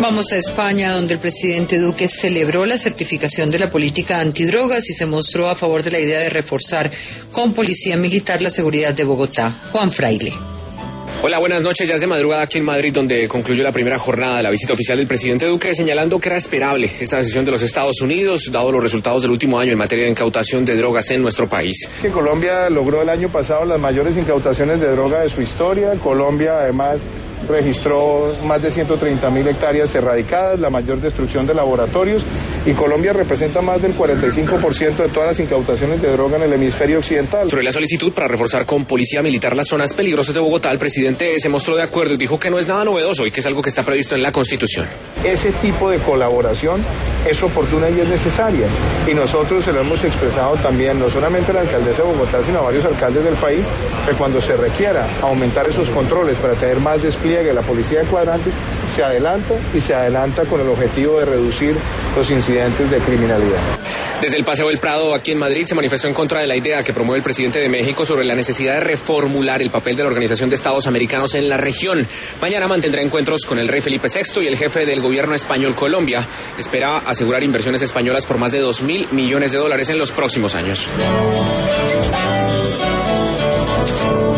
Vamos a España, donde el presidente Duque celebró la certificación de la política antidrogas y se mostró a favor de la idea de reforzar con policía militar la seguridad de Bogotá. Juan Fraile. Hola, buenas noches. Ya es de madrugada aquí en Madrid, donde concluyó la primera jornada de la visita oficial del presidente Duque, señalando que era esperable esta decisión de los Estados Unidos, dado los resultados del último año en materia de incautación de drogas en nuestro país. Que Colombia logró el año pasado las mayores incautaciones de droga de su historia. Colombia, además, registró más de 130.000 hectáreas erradicadas, la mayor destrucción de laboratorios, y Colombia representa más del 45% de todas las incautaciones de droga en el hemisferio occidental. Sobre la solicitud para reforzar con policía militar las zonas peligrosas de Bogotá, el presidente se mostró de acuerdo y dijo que no es nada novedoso y que es algo que está previsto en la Constitución. Ese tipo de colaboración es oportuna y es necesaria, y nosotros se lo hemos expresado también, no solamente a la alcaldesa de Bogotá, sino a varios alcaldes del país, que cuando se requiera aumentar esos controles para tener más despliegue de la policía de cuadrantes, se adelanta con el objetivo de reducir los incidentes de criminalidad. Desde el Paseo del Prado, aquí en Madrid, se manifestó en contra de la idea que promueve el presidente de México sobre la necesidad de reformular el papel de la Organización de Estados Americanos en la región. Mañana mantendrá encuentros con el rey Felipe VI y el jefe del gobierno español. Colombia espera asegurar inversiones españolas por más de $2.000 millones en los próximos años.